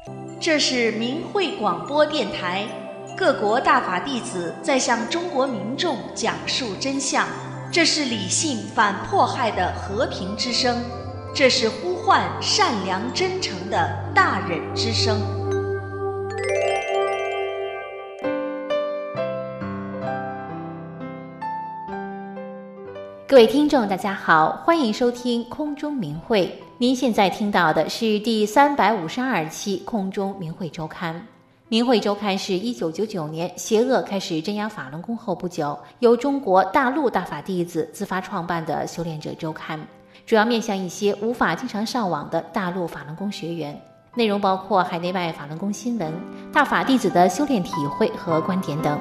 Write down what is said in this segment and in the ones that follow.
这是明慧广播电台，各国大法弟子在向中国民众讲述真相。这是理性反迫害的和平之声，这是呼唤善良真诚的大忍之声。 各位听众大家好，欢迎收听空中明慧。您现在听到的是第352期空中明慧周刊。明慧周刊是1999年邪恶开始镇压法轮功后不久，由中国大陆大法弟子自发创办的修炼者周刊，主要面向一些无法经常上网的大陆法轮功学员，内容包括海内外法轮功新闻、大法弟子的修炼体会和观点等。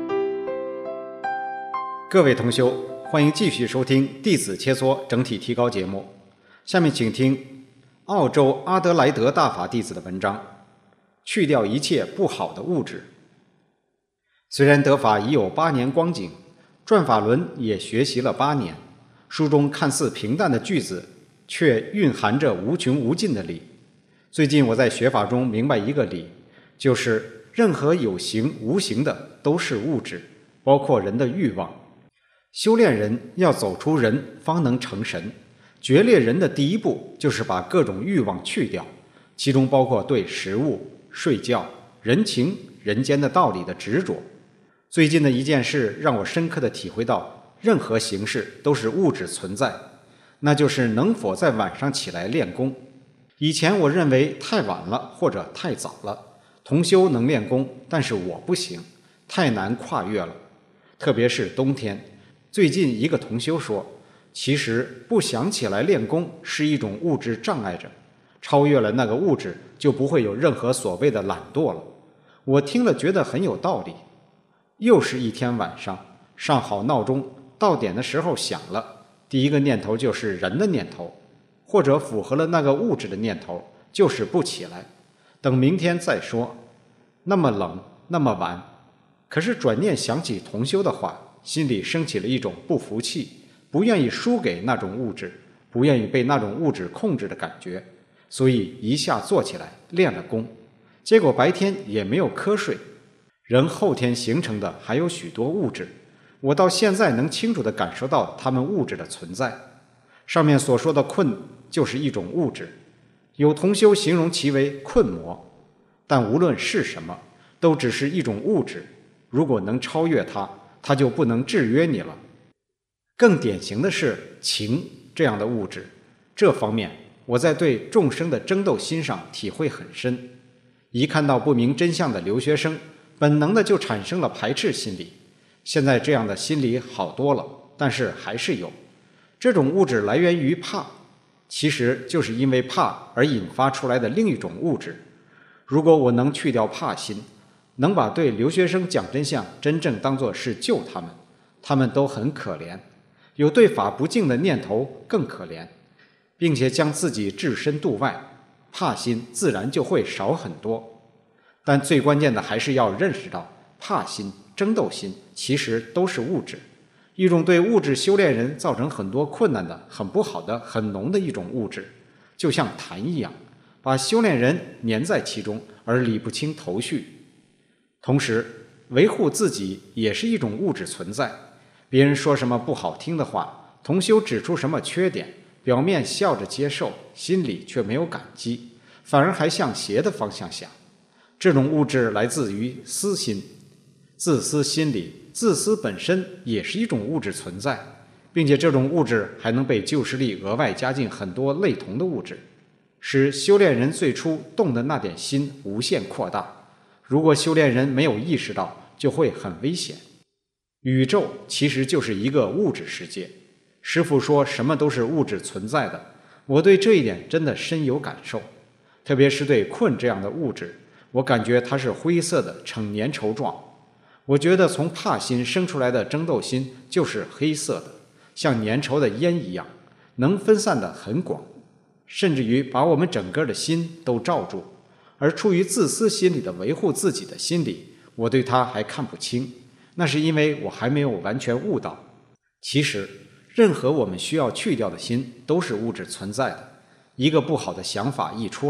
各位同修，欢迎继续收听弟子切磋整体提高节目。下面请听澳洲阿德莱德大法弟子的文章，去掉一切不好的物质。虽然得法已有8年光景，转法轮也学习了8年，书中看似平淡的句子却蕴含着无穷无尽的理。最近我在学法中明白一个理，就是任何有形无形的都是物质，包括人的欲望。修炼人要走出人方能成神，决裂人的第一步就是把各种欲望去掉，其中包括对食物、睡觉、人情、人间的道理的执着。最近的一件事让我深刻地体会到，任何形式都是物质存在，那就是能否在晚上起来练功。以前我认为太晚了或者太早了，同修能练功，但是我不行，太难跨越了，特别是冬天。最近一个同修说，其实不想起来练功是一种物质障碍着，超越了那个物质就不会有任何所谓的懒惰了。我听了觉得很有道理。又是一天晚上，上好闹钟，到点的时候响了，第一个念头就是人的念头，或者符合了那个物质的念头，就是不起来，等明天再说。那么冷，那么晚。可是转念想起同修的话，心里升起了一种不服气，不愿意输给那种物质，不愿意被那种物质控制的感觉，所以一下坐起来练了功。结果白天也没有瞌睡。人后天形成的还有许多物质，我到现在能清楚地感受到它们物质的存在。上面所说的困就是一种物质，有同修形容其为困魔，但无论是什么，都只是一种物质，如果能超越它，它就不能制约你了。更典型的是情这样的物质，这方面我在对众生的争斗心上体会很深。一看到不明真相的留学生，本能的就产生了排斥心理。现在这样的心理好多了，但是还是有。这种物质来源于怕，其实就是因为怕而引发出来的另一种物质。如果我能去掉怕心，能把对留学生讲真相真正当作是救他们，他们都很可怜，有对法不敬的念头更可怜，并且将自己置身度外，怕心自然就会少很多。但最关键的还是要认识到，怕心、争斗心其实都是物质，一种对物质修炼人造成很多困难的、很不好的、很浓的一种物质，就像痰一样，把修炼人粘在其中而理不清头绪。同时，维护自己也是一种物质存在。别人说什么不好听的话，同修指出什么缺点，表面笑着接受，心里却没有感激，反而还向邪的方向想。这种物质来自于私心，自私心理，自私本身也是一种物质存在，并且这种物质还能被旧势力额外加进很多类同的物质，使修炼人最初动的那点心无限扩大。如果修炼人没有意识到，就会很危险。宇宙其实就是一个物质世界，师父说什么都是物质存在的，我对这一点真的深有感受。特别是对困这样的物质，我感觉它是灰色的，呈粘稠状。我觉得从怕心生出来的争斗心就是黑色的，像粘稠的烟一样，能分散得很广，甚至于把我们整个的心都罩住。而出于自私心理的维护自己的心理，我对它还看不清，那是因为我还没有完全悟到。其实任何我们需要去掉的心都是物质存在的，一个不好的想法一出来，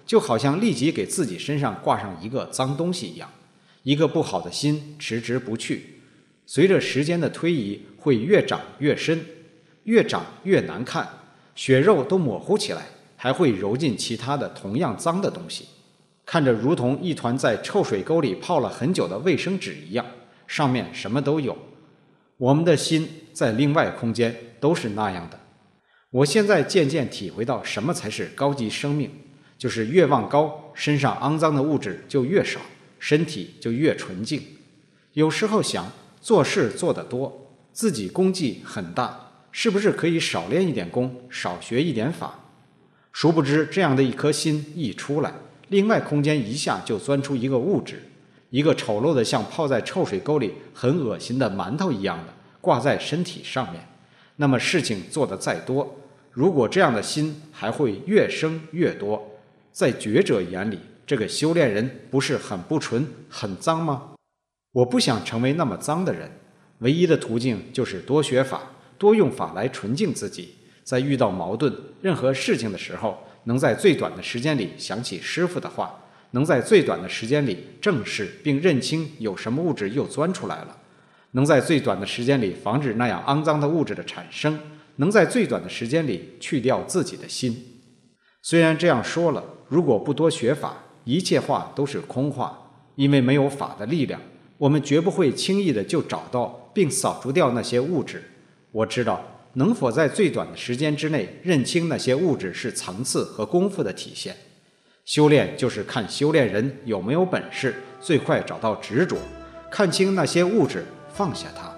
就好像立即给自己身上挂上一个脏东西一样，一个不好的心迟迟不去，随着时间的推移会越长越深，越长越难看，血肉都模糊起来，还会揉进其他的同样脏的东西，看着如同一团在臭水沟里泡了很久的卫生纸一样，上面什么都有。我们的心在另外空间都是那样的。我现在渐渐体会到什么才是高级生命，就是越往高，身上肮脏的物质就越少，身体就越纯净。有时候想，做事做得多，自己功绩很大，是不是可以少练一点功，少学一点法？殊不知这样的一颗心一出来，另外空间一下就钻出一个物质，一个丑陋的像泡在臭水沟里很恶心的馒头一样的挂在身体上面。那么事情做得再多，如果这样的心还会越生越多，在觉者眼里，这个修炼人不是很不纯很脏吗？我不想成为那么脏的人，唯一的途径就是多学法，多用法来纯净自己，在遇到矛盾任何事情的时候，能在最短的时间里想起师父的话，能在最短的时间里正视并认清有什么物质又钻出来了，能在最短的时间里防止那样肮脏的物质的产生，能在最短的时间里去掉自己的心。虽然这样说了，如果不多学法，一切话都是空话，因为没有法的力量，我们绝不会轻易的就找到并扫除掉那些物质。我知道能否在最短的时间之内认清那些物质是层次和功夫的体现。修炼就是看修炼人有没有本事，最快找到执着，看清那些物质，放下它。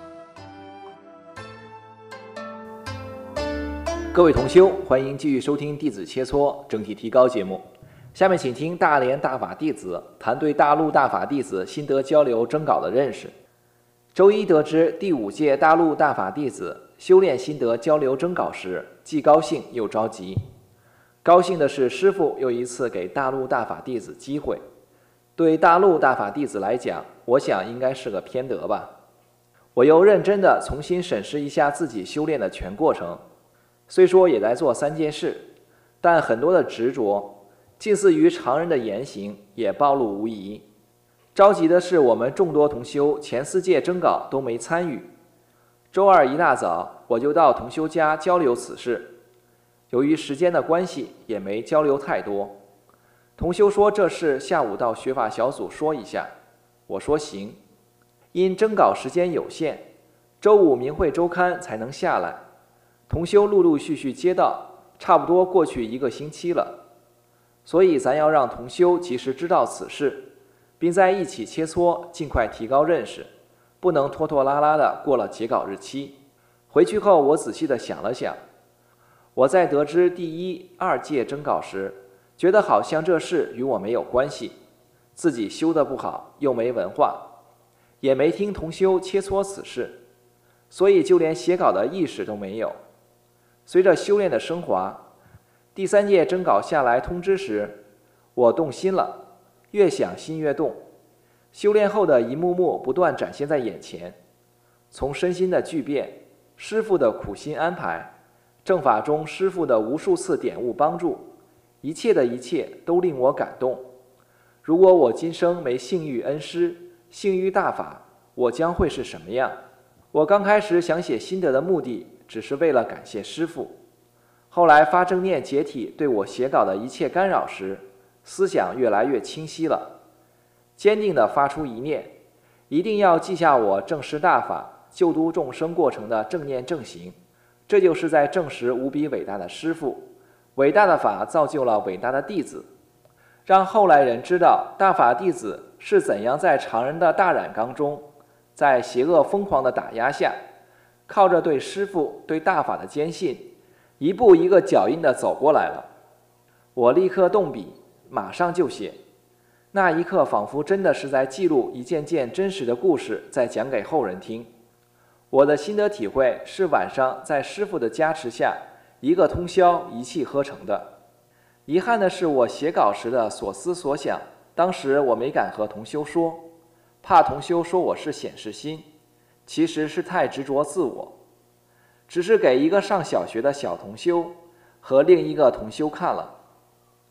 各位同修，欢迎继续收听弟子切磋整体提高节目。下面请听大连大法弟子谈对大陆大法弟子心得交流征稿的认识。周一得知第5届大陆大法弟子修炼心得交流征稿时，既高兴又着急。高兴的是师父又一次给大陆大法弟子机会，对大陆大法弟子来讲，我想应该是个偏得吧。我又认真地重新审视一下自己修炼的全过程，虽说也在做3件事，但很多的执着近似于常人的言行也暴露无遗。着急的是我们众多同修前4届征稿都没参与，周二一大早我就到同修家交流此事，由于时间的关系也没交流太多。同修说这事下午到学法小组说一下，我说行。因征稿时间有限，周5明慧周刊才能下来，同修陆陆续续接到，差不多过去1个星期了，所以咱要让同修及时知道此事，并在一起切磋，尽快提高认识，不能拖拖拉拉的过了截稿日期。回去后我仔细的想了想，我在得知第1、2届征稿时，觉得好像这事与我没有关系，自己修得不好，又没文化，也没听同修切磋此事，所以就连写稿的意识都没有。随着修炼的升华，第3届征稿下来通知时，我动心了，越想心越动。修炼后的一幕幕不断展现在眼前，从身心的巨变，师父的苦心安排，正法中师父的无数次点悟帮助，一切的一切都令我感动。如果我今生没幸遇恩师，幸遇大法，我将会是什么样？我刚开始想写心得的目的只是为了感谢师父，后来发正念解体对我写稿的一切干扰时，思想越来越清晰了，坚定地发出一念，一定要记下我正师大法救度众生过程的正念正行，这就是在证实无比伟大的师父，伟大的法造就了伟大的弟子，让后来人知道大法弟子是怎样在常人的大染缸中，在邪恶疯狂的打压下，靠着对师父对大法的坚信，一步一个脚印地走过来了。我立刻动笔，马上就写。那一刻仿佛真的是在记录一件件真实的故事，在讲给后人听。我的心得体会是晚上在师父的加持下，一个通宵一气呵成的。遗憾的是我写稿时的所思所想，当时我没敢和同修说，怕同修说我是显示心，其实是太执着自我，只是给一个上小学的小同修和另一个同修看了。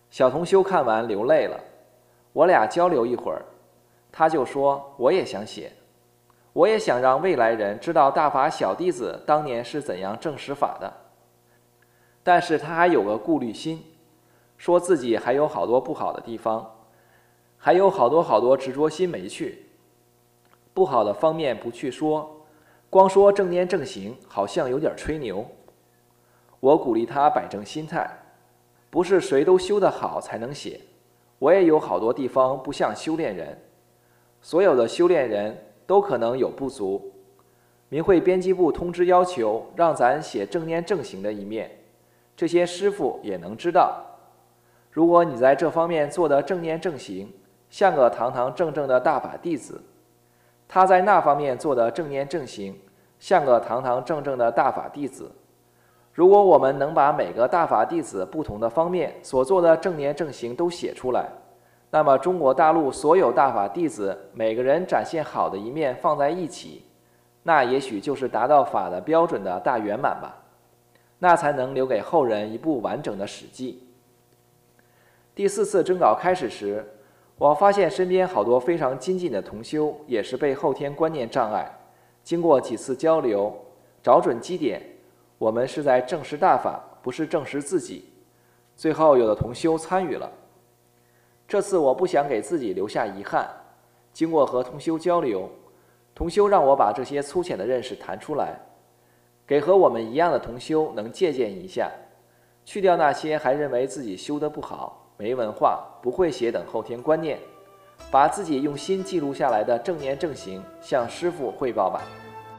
小同修看完流泪了，我俩交流一会儿，他就说我也想写，我也想让未来人知道大法小弟子当年是怎样证实法的。但是他还有个顾虑心，说自己还有好多不好的地方，还有好多执着心没去，不好的方面不去说，光说正念正行好像有点吹牛。我鼓励他摆正心态，不是谁都修得好才能写，我也有好多地方不像修炼人，所有的修炼人都可能有不足。明慧编辑部通知要求让咱写正念正行的一面，这些师父也能知道。如果你在这方面做的正念正行，像个堂堂正正的大法弟子，他在那方面做的正念正行，像个堂堂正正的大法弟子。如果我们能把每个大法弟子不同的方面所做的正念正行都写出来，那么中国大陆所有大法弟子每个人展现好的一面放在一起，那也许就是达到法的标准的大圆满吧，那才能留给后人一部完整的史记。第4次征稿开始时，我发现身边好多非常精进的同修也是被后天观念障碍，经过几次交流，找准基点，我们是在证实大法，不是证实自己。最后有的同修参与了。这次我不想给自己留下遗憾，经过和同修交流，同修让我把这些粗浅的认识谈出来，给和我们一样的同修能借鉴一下，去掉那些还认为自己修得不好、没文化、不会写等后天观念，把自己用心记录下来的正念正行向师父汇报吧。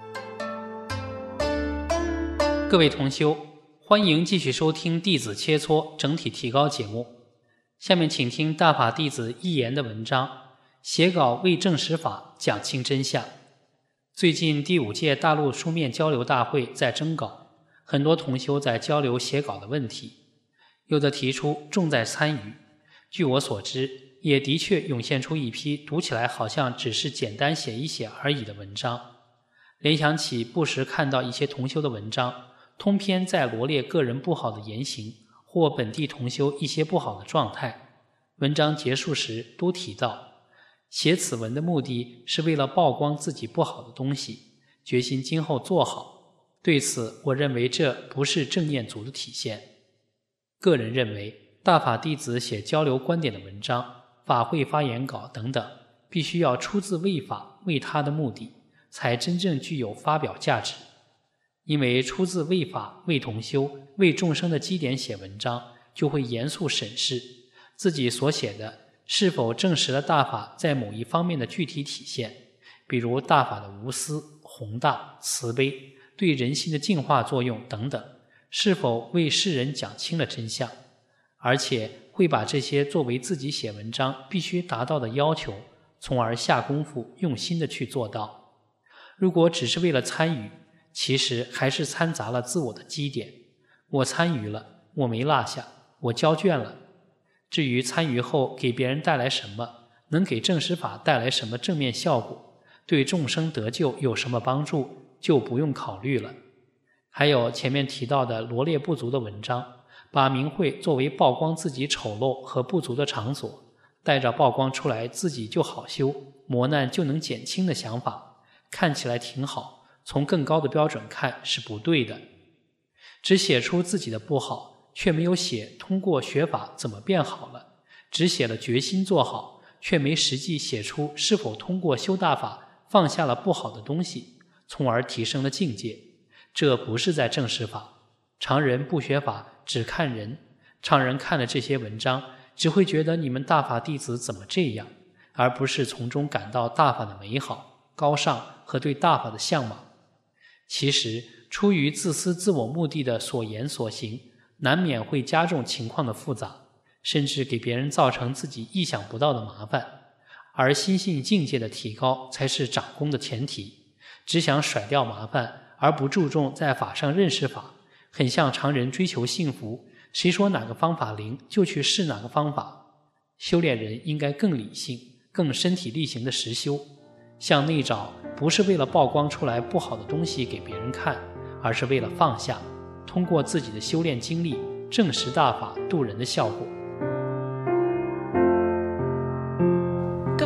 各位同修，欢迎继续收听弟子切磋整体提高节目。下面请听大法弟子一言的文章，写稿为证实法，讲清真相。最近第5届大陆书面交流大会在征稿，很多同修在交流写稿的问题，有的提出重在参与。据我所知，也的确涌现出一批读起来好像只是简单写一写而已的文章。联想起不时看到一些同修的文章，通篇在罗列个人不好的言行，或本地同修一些不好的状态。文章结束时都提到，写此文的目的是为了曝光自己不好的东西，决心今后做好。对此，我认为这不是正念组的体现。个人认为，大法弟子写交流观点的文章、法会发言稿等等，必须要出自为法为他的目的，才真正具有发表价值。因为出自为法为同修为众生的基点写文章，就会严肃审视自己所写的是否证实了大法在某一方面的具体体现，比如大法的无私、宏大、慈悲、对人心的净化作用等等，是否为世人讲清了真相，而且会把这些作为自己写文章必须达到的要求，从而下功夫用心的去做到。如果只是为了参与，其实还是掺杂了自我的基点，我参与了，我没落下，我交卷了。至于参与后给别人带来什么，能给证实法带来什么正面效果，对众生得救有什么帮助，就不用考虑了。还有前面提到的罗列不足的文章，把明慧作为曝光自己丑陋和不足的场所，带着曝光出来自己就好修，磨难就能减轻的想法，看起来挺好，从更高的标准看是不对的。只写出自己的不好，却没有写通过学法怎么变好了，只写了决心做好，却没实际写出是否通过修大法放下了不好的东西，从而提升了境界。这不是在证实法。常人不学法，只看人，常人看了这些文章，只会觉得你们大法弟子怎么这样，而不是从中感到大法的美好、高尚和对大法的向往。其实出于自私自我目的的所言所行，难免会加重情况的复杂，甚至给别人造成自己意想不到的麻烦。而心性境界的提高才是掌功的前提。只想甩掉麻烦，而不注重在法上认识法，很像常人追求幸福，谁说哪个方法灵就去试哪个方法。修炼人应该更理性、更身体力行的实修。向内找，不是为了曝光出来不好的东西给别人看，而是为了放下，通过自己的修炼经历证实大法度人的效果。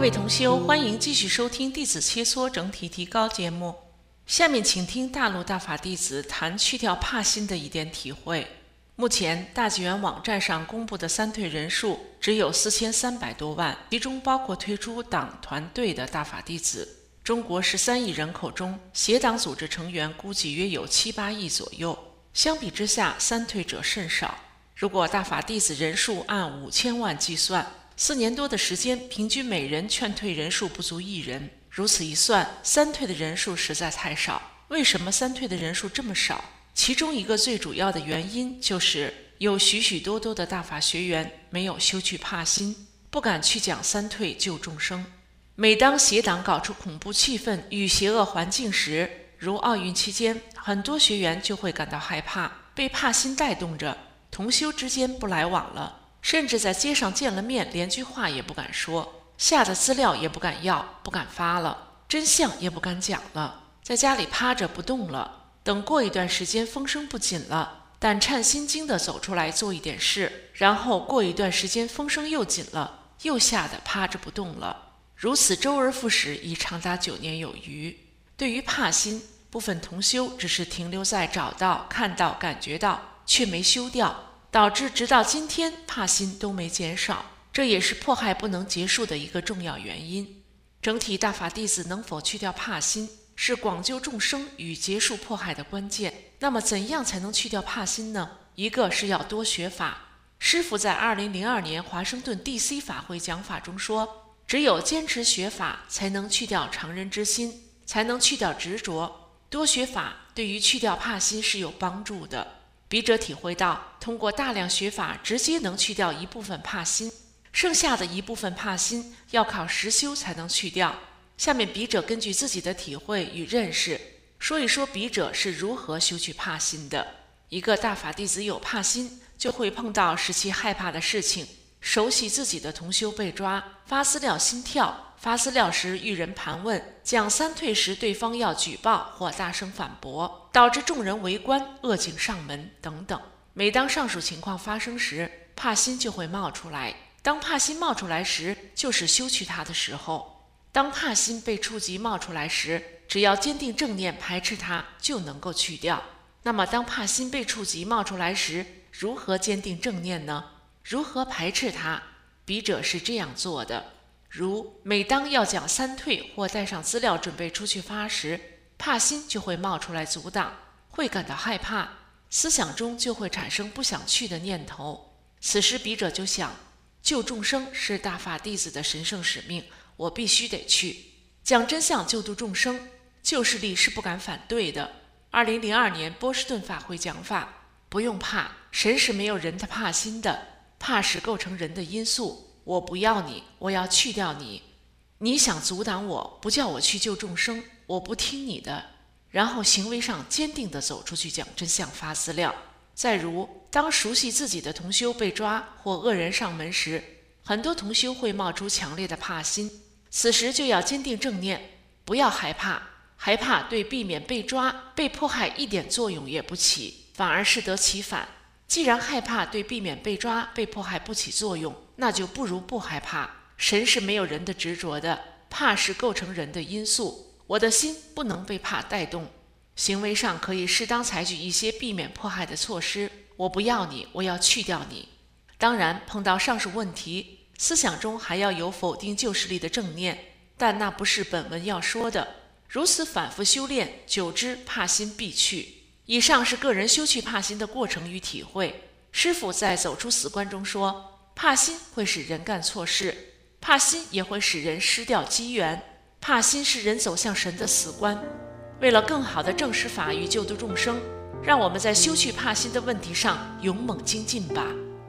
位同修，欢迎继续收听弟子切磋整体提高节目。下面请听大陆大法弟子谈去掉怕心的一点体会。目前大纪元网站上公布的三退人数只有4300多万，其中包括退出党团队的大法弟子。中国13亿人口中，邪党组织成员估计约有7、8亿左右，相比之下，三退者甚少。如果大法弟子人数按5000万计算，4年多的时间，平均每人劝退人数不足1人。如此一算，三退的人数实在太少。为什么三退的人数这么少？其中一个最主要的原因就是有许许多多的大法学员没有修去怕心，不敢去讲三退救众生。每当邪党搞出恐怖气氛与邪恶环境时，如奥运期间，很多学员就会感到害怕，被怕心带动着，同修之间不来往了，甚至在街上见了面连句话也不敢说，下的资料也不敢要，不敢发了，真相也不敢讲了，在家里趴着不动了，等过一段时间风声不紧了，胆颤心惊地走出来做一点事，然后过一段时间风声又紧了，又吓得趴着不动了，如此周而复始，已长达9年有余。对于怕心，部分同修只是停留在找到、看到、感觉到，却没修掉，导致直到今天怕心都没减少，这也是迫害不能结束的一个重要原因。整体大法弟子能否去掉怕心，是广救众生与结束迫害的关键。那么怎样才能去掉怕心呢？一个是要多学法。师父在2002年华盛顿 DC 法会讲法中说，只有坚持学法，才能去掉常人之心，才能去掉执着。多学法对于去掉怕心是有帮助的。笔者体会到，通过大量学法，直接能去掉一部分怕心，剩下的一部分怕心要靠实修才能去掉。下面笔者根据自己的体会与认识，说一说笔者是如何修去怕心的。一个大法弟子有怕心，就会碰到使其害怕的事情。熟悉自己的同修被抓，发资料心跳，发资料时遇人盘问，讲三退时对方要举报或大声反驳，导致众人围观，恶警上门等等。每当上述情况发生时，怕心就会冒出来。当怕心冒出来时，就是修去它的时候。当怕心被触及冒出来时，只要坚定正念排斥它，就能够去掉。那么当怕心被触及冒出来时，如何坚定正念呢？如何排斥它？笔者是这样做的。如每当要讲三退或带上资料准备出去发时，怕心就会冒出来阻挡，会感到害怕，思想中就会产生不想去的念头。此时笔者就想，救众生是大法弟子的神圣使命，我必须得去讲真相，救度众生，旧势力是不敢反对的。2002年波士顿法会讲法，不用怕，神是没有人的怕心的，怕是构成人的因素。我不要你，我要去掉你。你想阻挡我，不叫我去救众生，我不听你的。然后行为上坚定地走出去讲真相，发资料。再如当熟悉自己的同修被抓或恶人上门时，很多同修会冒出强烈的怕心，此时就要坚定正念，不要害怕。害怕对避免被抓、被迫害一点作用也不起，反而适得其反。既然害怕对避免被抓、被迫害不起作用，那就不如不害怕。神是没有人的执着的，怕是构成人的因素。我的心不能被怕带动，行为上可以适当采取一些避免迫害的措施。我不要你，我要去掉你。当然，碰到上述问题，思想中还要有否定旧势力的正念，但那不是本文要说的。如此反复修炼，久之怕心必去。以上是个人修去怕心的过程与体会。师父在走出死关中说，怕心会使人干错事，怕心也会使人失掉机缘，怕心是人走向神的死关。为了更好的证实法与救度众生，让我们在修去怕心的问题上勇猛精进吧。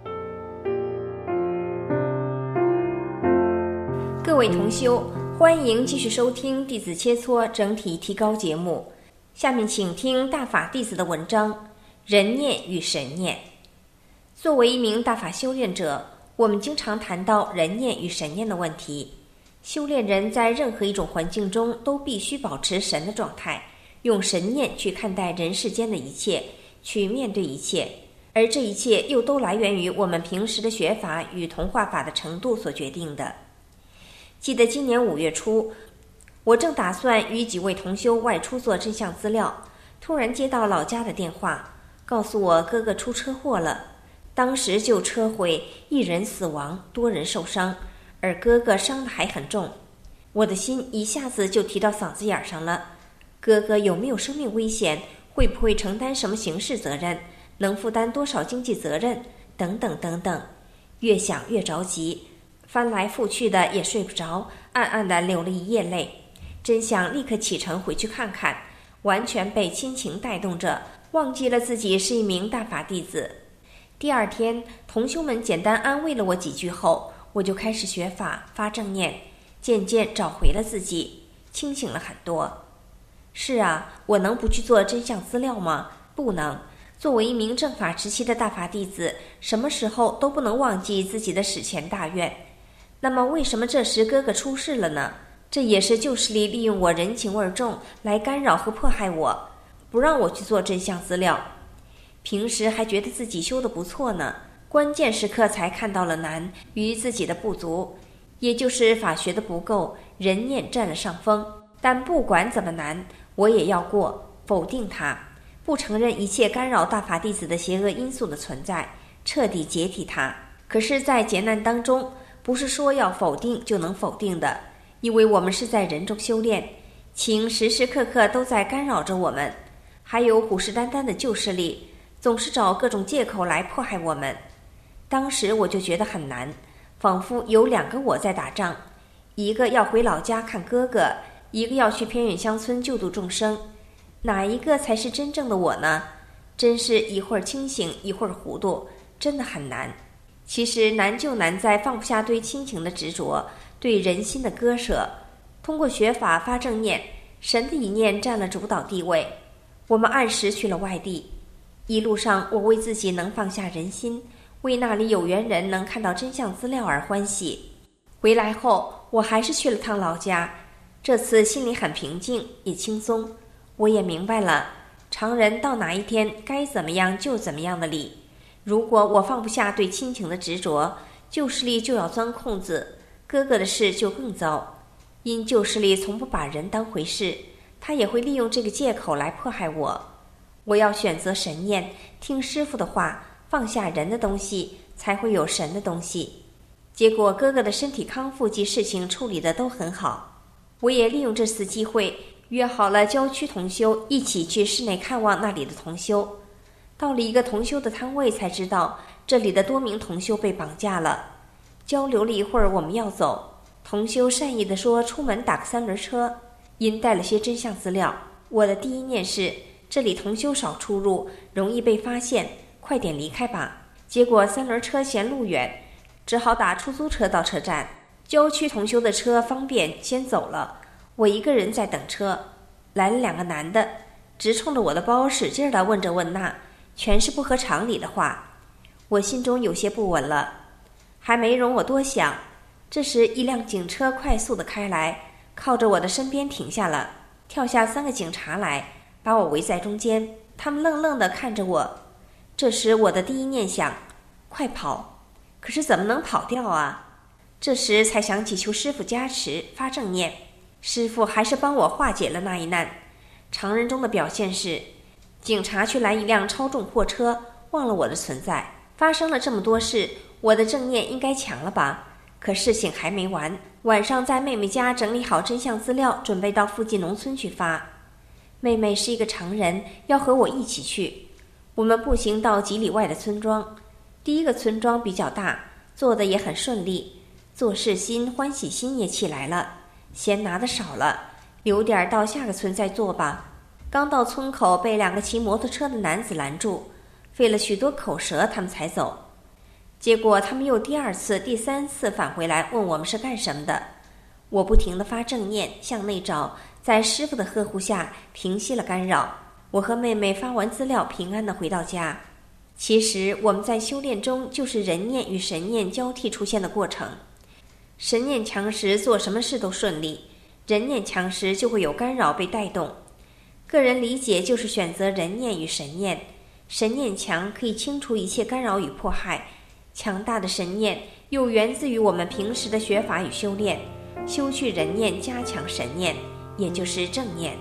各位同修，欢迎继续收听弟子切磋整体提高节目。下面请听大法弟子的文章：人念与神念。作为一名大法修炼者，我们经常谈到人念与神念的问题。修炼人在任何一种环境中都必须保持神的状态，用神念去看待人世间的一切，去面对一切，而这一切又都来源于我们平时的学法与同化法的程度所决定的。 记得今年5月初，我正打算与几位同修外出做真相资料，突然接到老家的电话，告诉我哥哥出车祸了。当时就车毁，1人死亡，多人受伤，而哥哥伤得还很重。我的心一下子就提到嗓子眼上了。哥哥有没有生命危险？会不会承担什么刑事责任？能负担多少经济责任？等等等等，越想越着急，翻来覆去的也睡不着，暗暗的流了一夜泪。真想立刻启程回去看看，完全被亲情带动着，忘记了自己是一名大法弟子。第2天，同修们简单安慰了我几句后，我就开始学法发正念，渐渐找回了自己，清醒了很多。是啊，我能不去做真相资料吗？不能。作为一名正法时期的大法弟子，什么时候都不能忘记自己的史前大愿。那么为什么这时哥哥出事了呢？这也是旧势力利用我人情味重来干扰和迫害我，不让我去做真相资料。平时还觉得自己修得不错呢，关键时刻才看到了难与自己的不足，也就是法学的不够，人念占了上风。但不管怎么难，我也要过，否定它，不承认一切干扰大法弟子的邪恶因素的存在，彻底解体它。可是在劫难当中，不是说要否定就能否定的，因为我们是在人中修炼，情时时刻刻都在干扰着我们，还有虎视眈眈的旧势力总是找各种借口来迫害我们。当时我就觉得很难，仿佛有2个我在打仗，一个要回老家看哥哥，一个要去偏远乡村救度众生，哪一个才是真正的我呢？真是一会儿清醒一会儿糊涂，真的很难。其实难就难在放不下对亲情的执着，对人心的割舍。通过学法发正念，神的一念占了主导地位。我们按时去了外地，一路上我为自己能放下人心，为那里有缘人能看到真相资料而欢喜。回来后我还是去了趟老家，这次心里很平静也轻松。我也明白了常人到哪一天该怎么样就怎么样的理。如果我放不下对亲情的执着，旧势力就要钻空子，哥哥的事就更糟。因旧势力从不把人当回事，他也会利用这个借口来迫害我。我要选择神念，听师父的话，放下人的东西，才会有神的东西。结果哥哥的身体康复及事情处理得都很好。我也利用这次机会约好了郊区同修一起去市内看望那里的同修。到了一个同修的摊位，才知道这里的多名同修被绑架了。交流了一会儿，我们要走，同修善意地说出门打个3轮车，因带了些真相资料。我的第一念是这里同修少出入，容易被发现，快点离开吧。结果3轮车嫌路远，只好打出租车到车站。郊区同修的车方便，先走了，我一个人在等车。来了2个男的，直冲着我的包使劲地问这问那，全是不合常理的话。我心中有些不稳了，还没容我多想，这时一辆警车快速地开来，靠着我的身边停下了，跳下3个警察来，把我围在中间。他们愣愣地看着我。这时我的第一念想，快跑，可是怎么能跑掉啊？这时才想起求师父加持发正念，师父还是帮我化解了那一难。常人中的表现是，警察去拦一辆超重货车，忘了我的存在。发生了这么多事，我的正念应该强了吧？可事情还没完，晚上在妹妹家整理好真相资料，准备到附近农村去发。妹妹是一个常人，要和我一起去。我们步行到几里外的村庄，第一个村庄比较大，做得也很顺利，做事心欢喜心也起来了，嫌拿的少了，留点到下个村再做吧。刚到村口，被2个骑摩托车的男子拦住，费了许多口舌他们才走。结果他们又第2次第3次返回来问我们是干什么的。我不停地发正念向内找，在师父的呵护下平息了干扰。我和妹妹发完资料平安地回到家。其实我们在修炼中就是人念与神念交替出现的过程。神念强时做什么事都顺利，人念强时就会有干扰被带动。个人理解就是选择人念与神念，神念强可以清除一切干扰与迫害，强大的神念又源自于我们平时的学法与修炼， 修去人念，加强神念，也就是正念。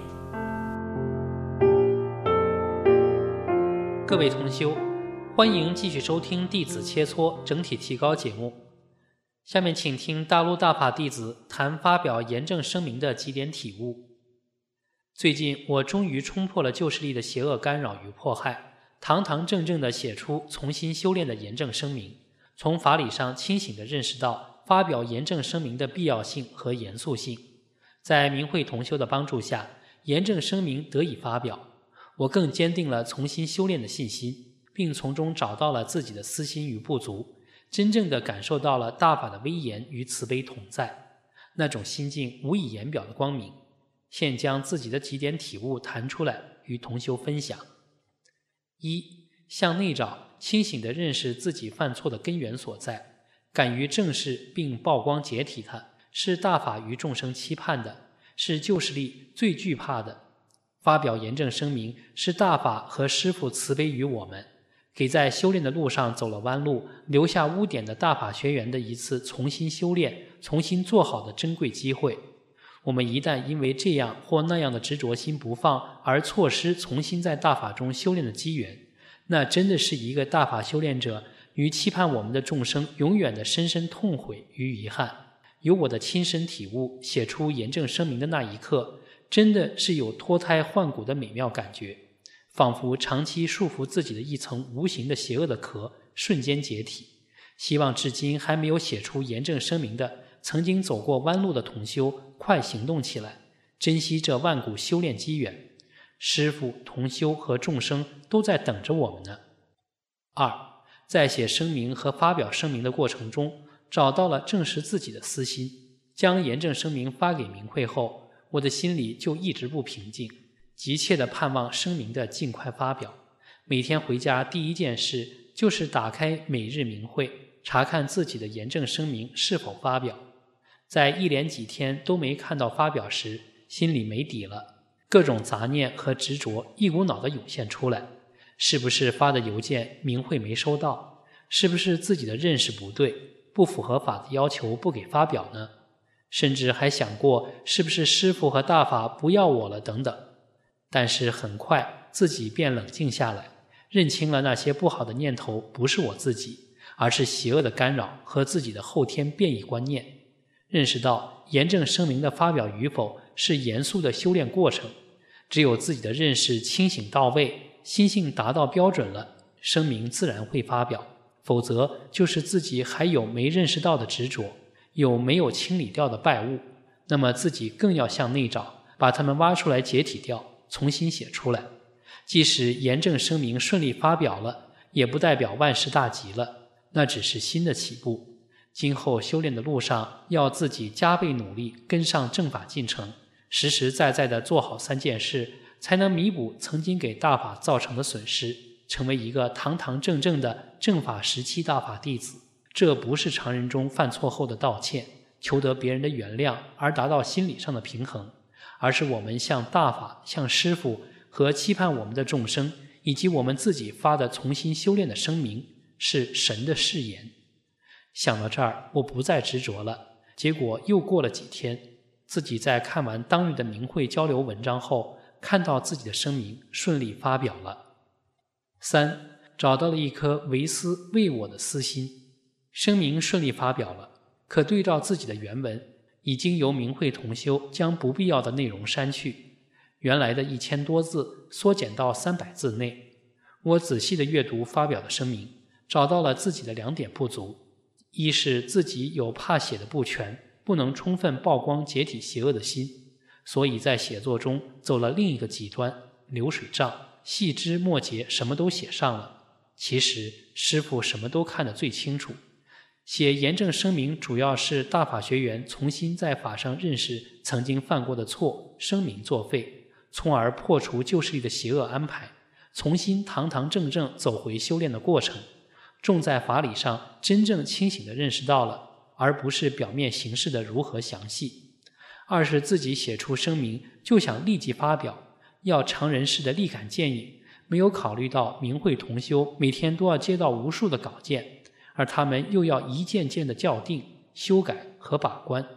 各位同修，欢迎继续收听弟子切磋整体提高节目。下面请听大陆大法弟子谈发表严正声明的几点体悟。最近我终于冲破了旧势力的邪恶干扰与迫害，堂堂正正地写出重新修炼的严正声明，从法理上清醒地认识到发表严正声明的必要性和严肃性。在明慧同修的帮助下，严正声明得以发表，我更坚定了重新修炼的信心，并从中找到了自己的私心与不足，真正地感受到了大法的威严与慈悲同在，那种心境无以言表的光明。现将自己的几点体悟谈出来与同修分享。一、向内找，清醒地认识自己犯错的根源所在，敢于正视并曝光解体它，是大法于众生期盼的，是旧势力最惧怕的。发表严正声明，是大法和师父慈悲于我们，给在修炼的路上走了弯路、留下污点的大法学员的一次重新修炼、重新做好的珍贵机会。我们一旦因为这样或那样的执着心不放而错失重新在大法中修炼的机缘，那真的是一个大法修炼者与期盼我们的众生永远的深深痛悔与遗憾。有我的亲身体悟，写出严正声明的那一刻，真的是有脱胎换骨的美妙感觉，仿佛长期束缚自己的一层无形的邪恶的壳瞬间解体。希望至今还没有写出严正声明的曾经走过弯路的同修快行动起来，珍惜这万古修炼机缘。师父、同修和众生都在等着我们呢。二、在写声明和发表声明的过程中，找到了正视自己的私心。将严正声明发给明慧后，我的心里就一直不平静，急切地盼望声明的尽快发表。每天回家第一件事就是打开每日明慧，查看自己的严正声明是否发表。在一连几天都没看到发表时，心里没底了，各种杂念和执着一股脑地涌现出来。是不是发的邮件明慧没收到？是不是自己的认识不对，不符合法的要求不给发表呢？甚至还想过是不是师父和大法不要我了等等。但是很快自己便冷静下来，认清了那些不好的念头不是我自己，而是邪恶的干扰和自己的后天变异观念。认识到严正声明的发表与否是严肃的修炼过程，只有自己的认识清醒到位，心性达到标准了，声明自然会发表，否则就是自己还有没认识到的执着，有没有清理掉的败物，那么自己更要向内找，把它们挖出来解体掉，重新写出来。即使严正声明顺利发表了，也不代表万事大吉了，那只是新的起步。今后修炼的路上，要自己加倍努力，跟上正法进程，实实在在地做好3件事，才能弥补曾经给大法造成的损失，成为一个堂堂正正的正法时期大法弟子。这不是常人中犯错后的道歉，求得别人的原谅而达到心理上的平衡，而是我们向大法、向师父和期盼我们的众生，以及我们自己发的重新修炼的声明，是神的誓言。想到这儿，我不再执着了。结果又过了几天，自己在看完当日的明慧交流文章后，看到自己的声明顺利发表了。三、找到了一颗为私为我的私心，声明顺利发表了，可对照自己的原文，已经由明慧同修将不必要的内容删去，原来的1000多字缩减到300字内。我仔细地阅读发表的声明，找到了自己的2点不足。一是自己有怕写的不全，不能充分曝光解体邪恶的心，所以在写作中走了另一个极端，流水账，细枝末节什么都写上了。其实师父什么都看得最清楚。写严正声明主要是大法学员重新在法上认识曾经犯过的错，声明作废，从而破除旧势力的邪恶安排，重新堂堂正正走回修炼的过程。重在法理上真正清醒地认识到了，而不是表面形式的如何详细。二是自己写出声明就想立即发表，要常人式的立竿见影，没有考虑到明慧同修每天都要接到无数的稿件，而他们又要一件件的校订、修改和把关，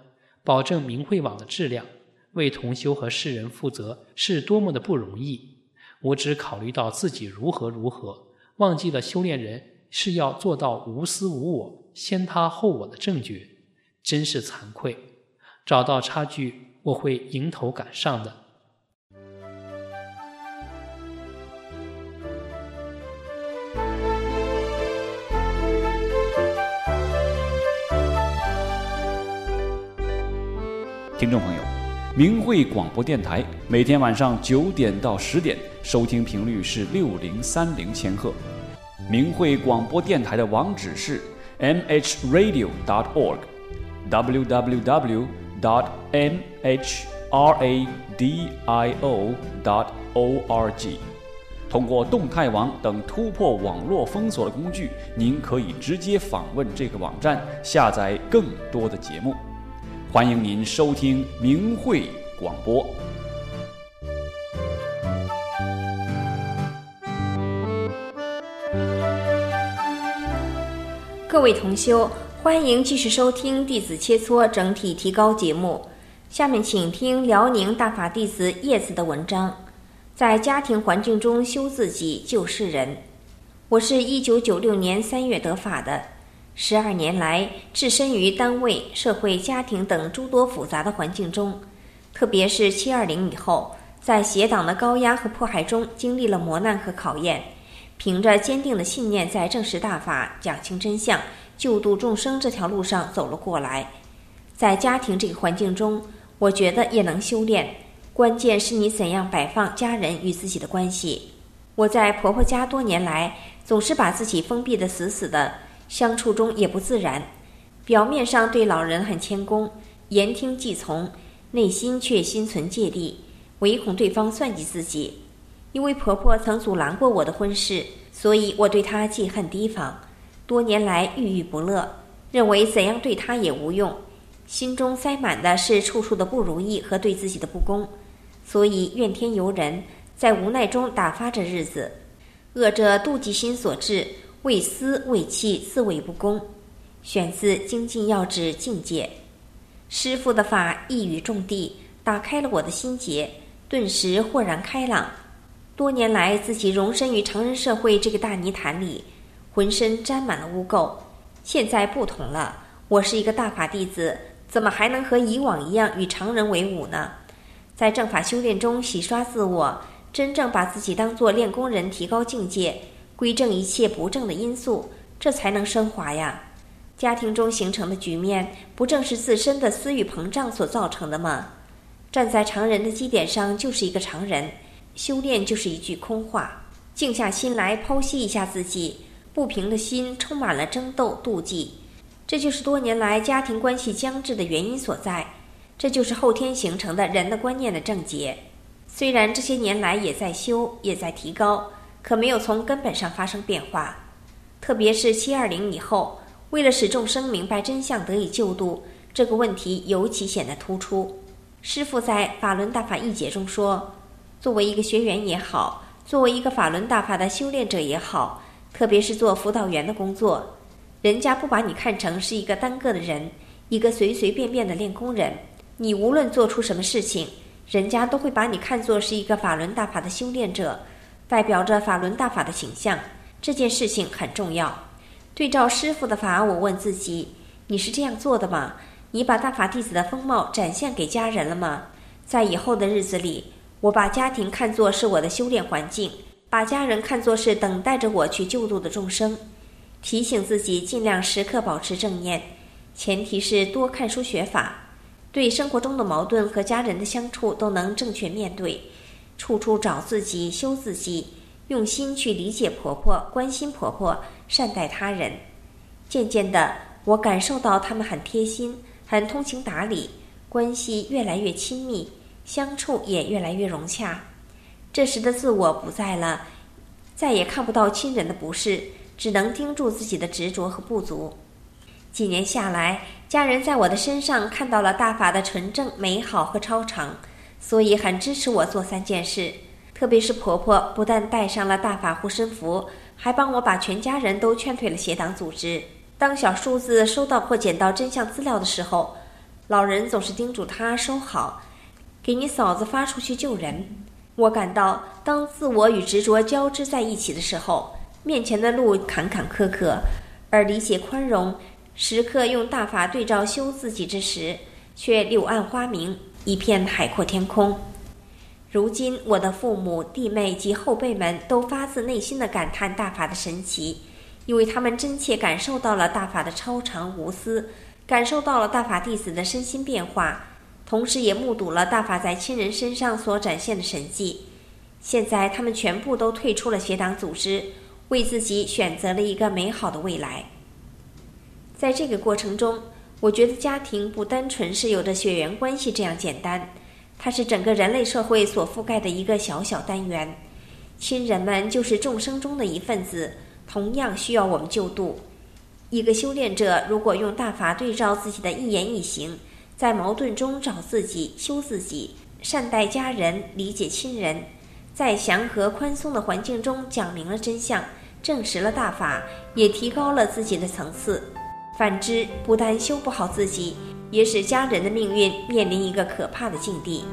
保证明慧网的质量，为同修和世人负责是多么的不容易。我只考虑到自己如何，忘记了修炼人是要做到无私无我、先他后我的正觉，真是惭愧。找到差距，我会迎头赶上的。 听众朋友，明慧广播电台每天晚上9点到10点，收听频率是6030千赫。明慧广播电台的网址是 mhradio.org www.mhradio.org。 通过动态网等突破网络封锁的工具，您可以直接访问这个网站，下载更多的节目。欢迎您收听明慧广播。 各位同修，欢迎继续收听弟子切磋整体提高节目。下面请听辽宁大法弟子叶子的文章，在家庭环境中修自己救世人。我是1996年3月得法的，12年来置身于单位、社会、家庭等诸多复杂的环境中，特别是720以后，在邪党的高压和迫害中经历了磨难和考验，凭着坚定的信念，在证实大法、讲清真相、救度众生这条路上走了过来。在家庭这个环境中，我觉得也能修炼，关键是你怎样摆放家人与自己的关系。我在婆婆家多年来，总是把自己封闭得死死的，相处中也不自然，表面上对老人很谦恭，言听计从，内心却心存芥蒂，唯恐对方算计自己。因为婆婆曾阻拦过我的婚事，所以我对她记恨提防，多年来郁郁不乐，认为怎样对她也无用，心中塞满的是处处的不如意和对自己的不公，所以怨天尤人，在无奈中打发着日子，恶着妒忌心所致，为私为气，自谓不公。选自《精进要旨境界》。师父的法一语中的，打开了我的心结，顿时豁然开朗。多年来自己容身于成人社会这个大泥潭里，浑身沾满了污垢。现在不同了，我是一个大法弟子，怎么还能和以往一样与常人为伍呢？在正法修炼中洗刷自我，真正把自己当作练功人，提高境界，归正一切不正的因素，这才能升华呀。家庭中形成的局面，不正是自身的私欲膨胀所造成的吗？站在常人的基点上，就是一个常人，修炼就是一句空话。静下心来剖析一下自己，不平的心充满了争斗妒忌，这就是多年来家庭关系僵滞的原因所在，这就是后天形成的人的观念的症结。虽然这些年来也在修，也在提高，可没有从根本上发生变化。特别是720以后，为了使众生明白真相得以救度，这个问题尤其显得突出。师父在《法轮大法义解》中说，作为一个学员也好，作为一个法轮大法的修炼者也好，特别是做辅导员的工作，人家不把你看成是一个单个的人，一个随随便便的练功人，你无论做出什么事情，人家都会把你看作是一个法轮大法的修炼者，代表着法轮大法的形象。这件事情很重要。对照师父的法，我问自己，你是这样做的吗？你把大法弟子的风貌展现给家人了吗？在以后的日子里，我把家庭看作是我的修炼环境，把家人看作是等待着我去救度的众生。提醒自己尽量时刻保持正念，前提是多看书学法，对生活中的矛盾和家人的相处都能正确面对，处处找自己，修自己，用心去理解婆婆，关心婆婆，善待他人。渐渐的，我感受到他们很贴心，很通情达理，关系越来越亲密，相处也越来越融洽。这时的自我不在了，再也看不到亲人的不是，只能盯住自己的执着和不足。几年下来，家人在我的身上看到了大法的纯正、美好和超常，所以很支持我做3件事。特别是婆婆不但带上了大法护身符，还帮我把全家人都劝退了邪党组织。当小叔子收到或捡到真相资料的时候， 老人总是叮嘱他收好，给你嫂子发出去救人。我感到，当自我与执着交织在一起的时候，面前的路坎坎坷坷，而理解宽容，时刻用大法对照修自己之时，却柳暗花明，一片海阔天空。如今我的父母、弟妹及后辈们都发自内心地感叹大法的神奇，因为他们真切感受到了大法的超常无私，感受到了大法弟子的身心变化，同时也目睹了大法在亲人身上所展现的神迹。现在他们全部都退出了邪党组织，为自己选择了一个美好的未来。在这个过程中，我觉得家庭不单纯是有着血缘关系这样简单，它是整个人类社会所覆盖的一个小小单元。亲人们就是众生中的一份子，同样需要我们救度。一个修炼者如果用大法对照自己的一言一行，在矛盾中找自己、修自己，善待家人、理解亲人，在祥和宽松的环境中讲明了真相，证实了大法，也提高了自己的层次。反之，不但修不好自己，也使家人的命运面临一个可怕的境地。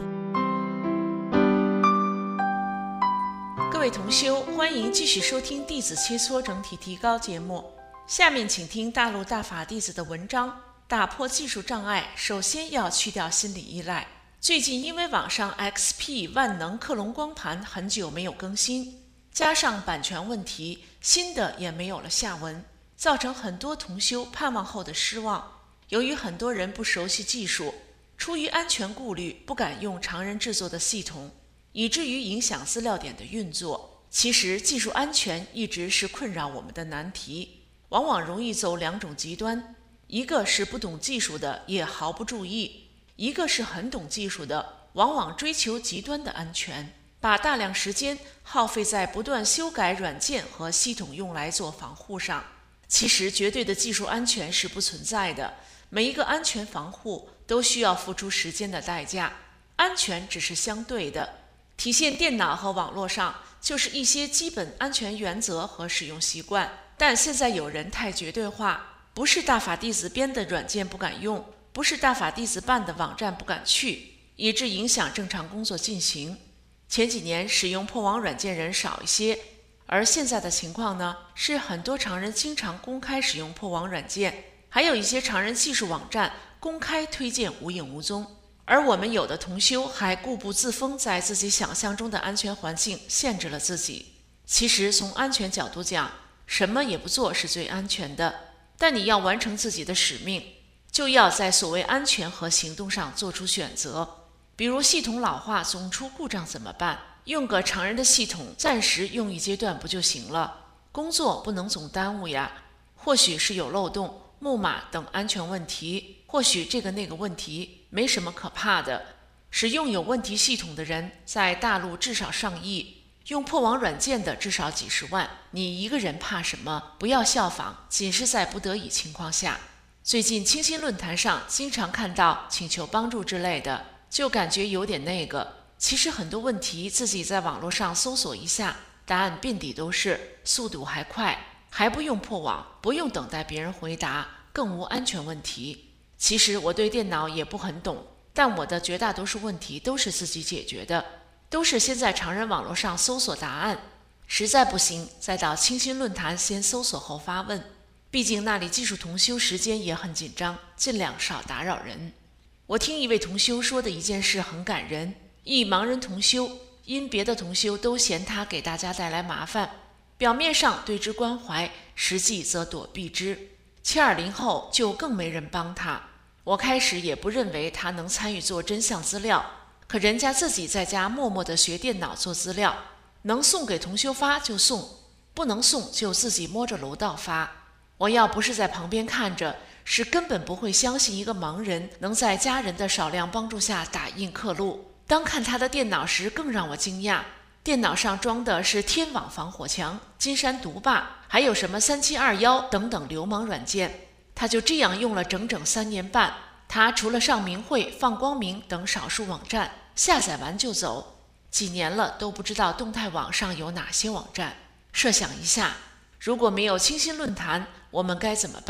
各位同修，欢迎继续收听弟子切磋整体提高节目。下面请听大陆大法弟子的文章：打破技术障碍，首先要去掉心理依赖。最近因为网上 XP 万能克隆光盘很久没有更新，加上版权问题，新的也没有了下文，造成很多同修盼望后的失望。由于很多人不熟悉技术，出于安全顾虑，不敢用常人制作的系统，以至于影响资料点的运作。其实技术安全一直是困扰我们的难题，往往容易走两种极端，一个是不懂技术的也毫不注意，一个是很懂技术的，往往追求极端的安全，把大量时间耗费在不断修改软件和系统用来做防护上。其实绝对的技术安全是不存在的，每一个安全防护都需要付出时间的代价，安全只是相对的。体现电脑和网络上就是一些基本安全原则和使用习惯，但现在有人太绝对化，不是大法弟子编的软件不敢用，不是大法弟子办的网站不敢去，以致影响正常工作进行。前几年使用破网软件人少一些，而现在的情况呢，是很多常人经常公开使用破网软件，还有一些常人技术网站公开推荐无影无踪。而我们有的同修还固步自封，在自己想象中的安全环境限制了自己。其实从安全角度讲，什么也不做是最安全的，但你要完成自己的使命，就要在所谓安全和行动上做出选择。比如系统老化总出故障怎么办？用个常人的系统暂时用一阶段不就行了？工作不能总耽误呀。或许是有漏洞、木马等安全问题，或许这个那个问题，没什么可怕的。使用有问题系统的人在大陆至少上亿，用破网软件的至少几十万，你一个人怕什么？不要效仿，仅是在不得已情况下。最近清新论坛上经常看到请求帮助之类的，就感觉有点那个。其实很多问题自己在网络上搜索一下，答案遍地都是，速度还快，还不用破网，不用等待别人回答，更无安全问题。其实我对电脑也不很懂，但我的绝大多数问题都是自己解决的，都是先在常人网络上搜索答案，实在不行再到清新论坛先搜索后发问。毕竟那里技术同修时间也很紧张，尽量少打扰人。我听一位同修说的一件事很感人，一盲人同修因别的同修都嫌他给大家带来麻烦，表面上对之关怀，实际则躲避之。720后就更没人帮他。我开始也不认为他能参与做真相资料，可人家自己在家默默地学电脑做资料，能送给同修发就送，不能送就自己摸着楼道发。我要不是在旁边看着，是根本不会相信一个盲人能在家人的少量帮助下打印刻录。当看他的电脑时更让我惊讶，电脑上装的是天网防火墙、金山毒霸，还有什么3721等等流氓软件。他就这样用了整整3年半。他除了上明慧、放光明等少数网站，下载完就走，几年了都不知道动态网上有哪些网站。设想一下，如果没有清新论坛，我们该怎么办？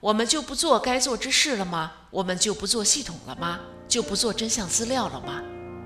我们就不做该做之事了吗？我们就不做系统了吗？就不做真相资料了吗？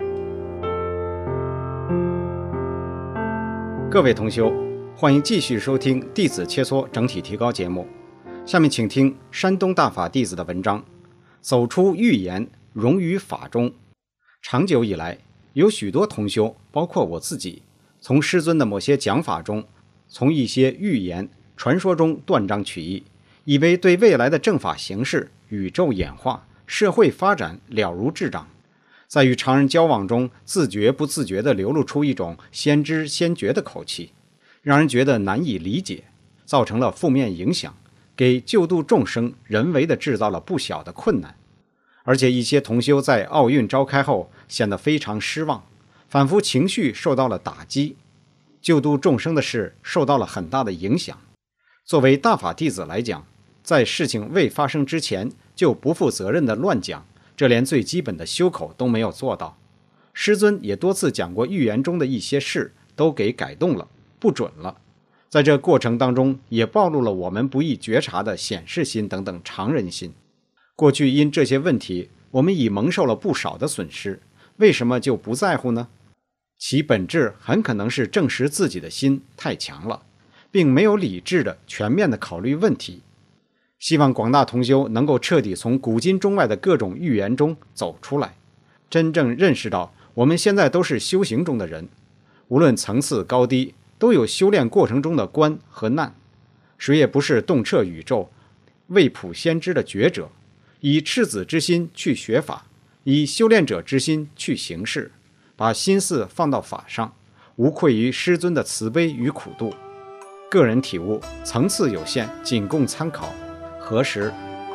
各位同修，欢迎继续收听弟子切磋整体提高节目。下面请听山东大法弟子的文章：走出寓言，融于法中。长久以来，有许多同修，包括我自己，从师尊的某些讲法中，从一些寓言传说中断章取义，以为对未来的正法形势、宇宙演化、社会发展了如指掌，在与常人交往中自觉不自觉地流露出一种先知先觉的口气，让人觉得难以理解，造成了负面影响，给救度众生人为地制造了不小的困难。而且一些同修在奥运召开后显得非常失望，仿佛情绪受到了打击，救度众生的事受到了很大的影响。作为大法弟子来讲，在事情未发生之前就不负责任的乱讲，这连最基本的修口都没有做到。师尊也多次讲过寓言中的一些事都给改动了，不准了。在这过程当中也暴露了我们不易觉察的显示心等等常人心。过去因这些问题我们已蒙受了不少的损失，为什么就不在乎呢？其本质很可能是证实自己的心太强了，并没有理智的全面的考虑问题。希望广大同修能够彻底从古今中外的各种寓言中走出来，真正认识到我们现在都是修行中的人，无论层次高低，都有修炼过程中的关和难，谁也不是洞彻宇宙、未卜先知的觉者。以赤子之心去学法，以修炼者之心去行事，把心思放到法上，无愧于师尊的慈悲与苦度。个人体悟层次有限，仅供参考。何时？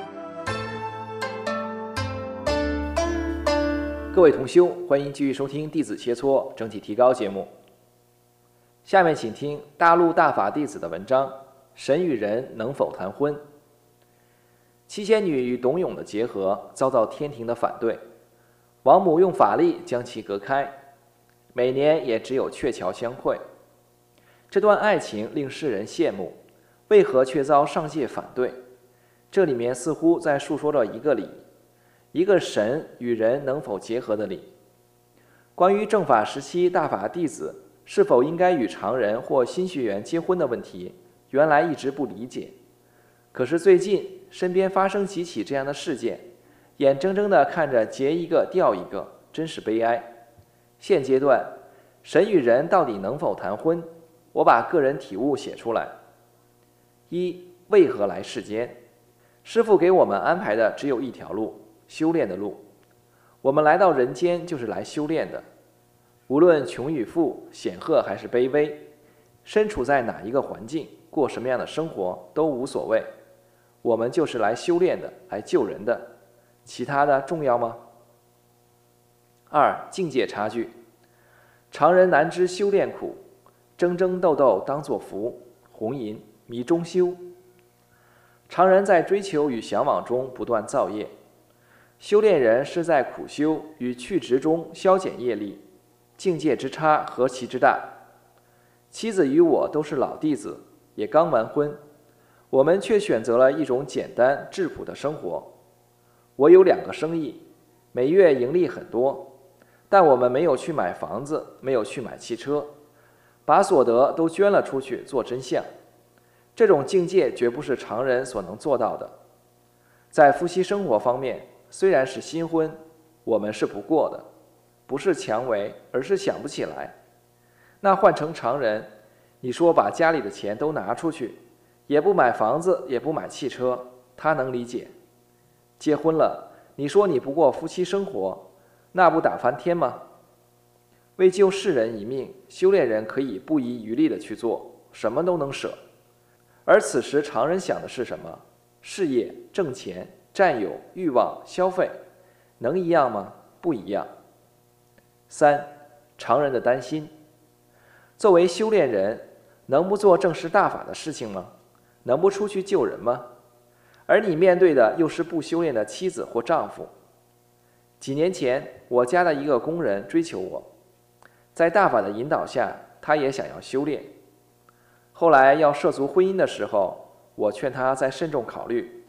各位同修，欢迎继续收听弟子切磋整体提高节目。下面请听大陆大法弟子的文章：神与人能否谈婚？七仙女与董永的结合遭到天庭的反对，王母用法力将其隔开，每年也只有鹊桥相会。这段爱情令世人羡慕，为何却遭上界反对？这里面似乎在述说着一个理，一个神与人能否结合的理。关于正法时期大法弟子是否应该与常人或新学员结婚的问题，原来一直不理解。可是最近身边发生几起这样的事件，眼睁睁地看着结一个掉一个，真是悲哀。现阶段神与人到底能否谈婚，我把个人体悟写出来。一、为何来世间？师父给我们安排的只有一条路，修炼的路。我们来到人间就是来修炼的，无论穷与富，显赫还是卑微，身处在哪一个环境，过什么样的生活都无所谓。我们就是来修炼的，来救人的，其他的重要吗？二、境界差距。常人难知修炼苦，争争斗斗当作福，红淫迷中修。常人在追求与向往中不断造业，修炼人是在苦修与去执中消减业力，境界之差何其之大！妻子与我都是老弟子，也刚完婚，我们却选择了一种简单质朴的生活。我有2个生意，每月盈利很多，但我们没有去买房子，没有去买汽车，把所得都捐了出去做真相。这种境界绝不是常人所能做到的。在夫妻生活方面，虽然是新婚，我们是不过的，不是强为，而是想不起来。那换成常人，你说把家里的钱都拿出去，也不买房子，也不买汽车，他能理解。结婚了，你说你不过夫妻生活，那不打翻天吗？为救世人一命，修炼人可以不遗余力地去做，什么都能舍。而此时常人想的是什么？事业、挣钱、占有、欲望、消费，能一样吗？不一样。三、常人的担心。作为修炼人，能不做正视大法的事情吗？能不出去救人吗？而你面对的又是不修炼的妻子或丈夫。几年前，我家的一个工人追求我，在大法的引导下，他也想要修炼。后来要涉足婚姻的时候，我劝他再慎重考虑，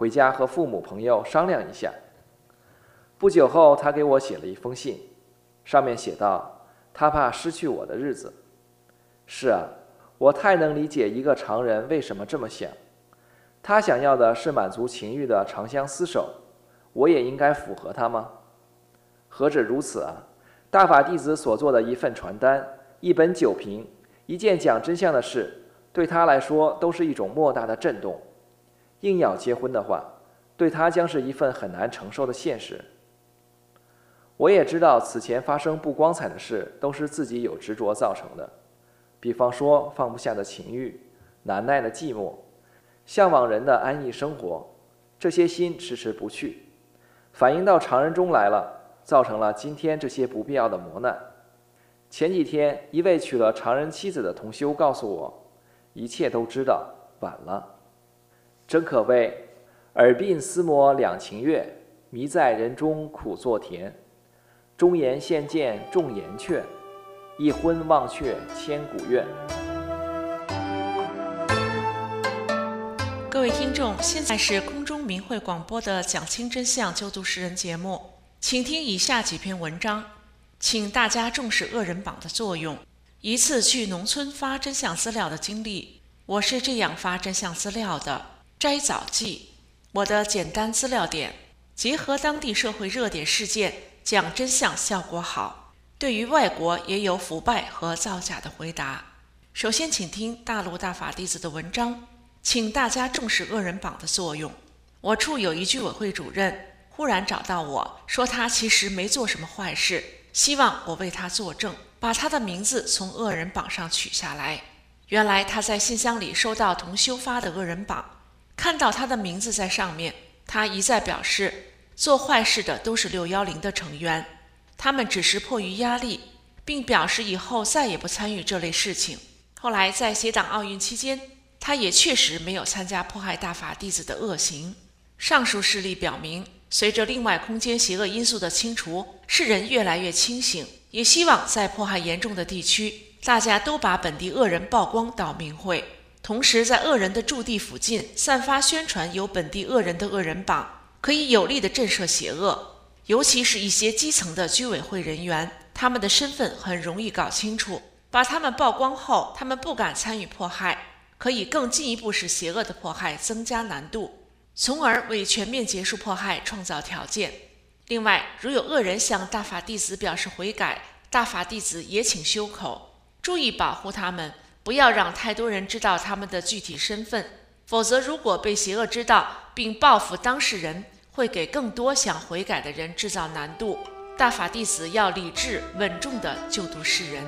回家和父母朋友商量一下。不久后，他给我写了一封信，上面写道，他怕失去我的日子。是啊，我太能理解一个常人为什么这么想。他想要的是满足情欲的长相厮守，我也应该符合他吗？何止如此啊！大法弟子所做的一份传单、一本酒瓶、一件讲真相的事，对他来说都是一种莫大的震动。硬要结婚的话，对他将是一份很难承受的现实。我也知道此前发生不光彩的事都是自己有执着造成的，比方说放不下的情欲、难耐的寂寞、向往人的安逸生活，这些心迟迟不去，反映到常人中来了，造成了今天这些不必要的磨难。前几天，一位娶了常人妻子的同修告诉我，一切都知道，晚了。真可谓耳鬓厮磨两情月，迷在人中苦作甜。忠言献谏重言劝，一婚忘却千古怨。 各位听众，现在是空中明慧广播的讲清真相救度世人节目，请听以下几篇文章，请大家重视恶人榜的作用。一次去农村发真相资料的经历，我是这样发真相资料的：摘枣记，我的简单资料点，结合当地社会热点事件，讲真相效果好，对于外国也有腐败和造假的回答。首先请听大陆大法弟子的文章，请大家重视恶人榜的作用。我处有一居委会主任忽然找到我说，他其实没做什么坏事，希望我为他作证，把他的名字从恶人榜上取下来。原来他在信箱里收到同修发的恶人榜，看到他的名字在上面，他一再表示做坏事的都是610的成员，他们只是迫于压力，并表示以后再也不参与这类事情。后来在协党奥运期间，他也确实没有参加迫害大法弟子的恶行。上述事例表明，随着另外空间邪恶因素的清除，世人越来越清醒，也希望在迫害严重的地区，大家都把本地恶人曝光到明慧，同时在恶人的驻地附近散发宣传有本地恶人的恶人榜，可以有力地震慑邪恶。尤其是一些基层的居委会人员，他们的身份很容易搞清楚，把他们曝光后，他们不敢参与迫害，可以更进一步使邪恶的迫害增加难度，从而为全面结束迫害创造条件。另外，如有恶人向大法弟子表示悔改，大法弟子也请修口，注意保护他们，不要让太多人知道他们的具体身份，否则如果被邪恶知道并报复当事人，会给更多想悔改的人制造难度。大法弟子要理智稳重地救度世人。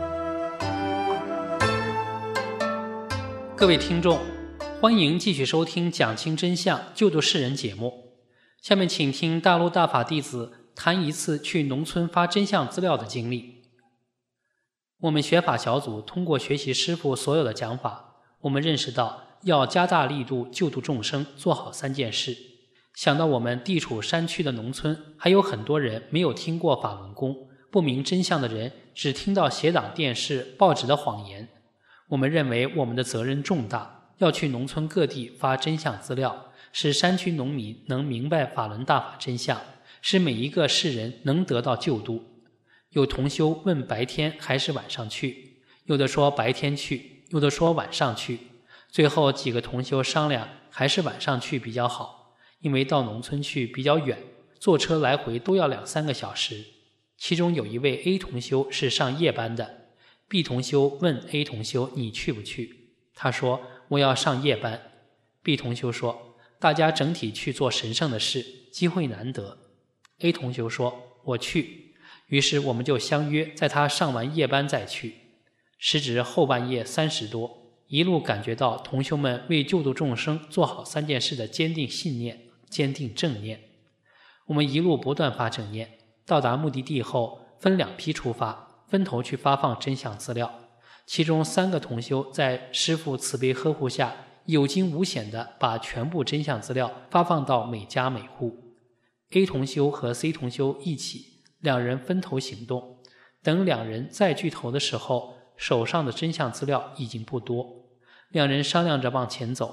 各位听众，欢迎继续收听讲清真相救度世人节目。下面请听大陆大法弟子谈一次去农村发真相资料的经历。我们学法小组通过学习师父所有的讲法，我们认识到要加大力度救度众生，做好3件事。想到我们地处山区的农村，还有很多人没有听过法轮功，不明真相的人只听到邪党电视、报纸的谎言。我们认为我们的责任重大，要去农村各地发真相资料，使山区农民能明白法轮大法真相，使每一个世人能得到救度。有同修问白天还是晚上去，有的说白天去，有的说晚上去。最后几个同修商量，还是晚上去比较好，因为到农村去比较远，坐车来回都要2-3个小时。其中有一位 A 同修是上夜班的， B 同修问 A 同修你去不去？他说我要上夜班。 B 同修说大家整体去做神圣的事，机会难得。 A 同修说我去。于是我们就相约在他上完夜班再去。时值后半夜3时多，一路感觉到同修们为救度众生做好3件事的坚定信念、坚定正念。我们一路不断发正念，到达目的地后分2批出发，分头去发放真相资料。其中3个同修在师父慈悲呵护下，有惊无险地把全部真相资料发放到每家每户。 A 同修和 C 同修一起，2人分头行动。等2人再聚头的时候，手上的真相资料已经不多。2人商量着往前走，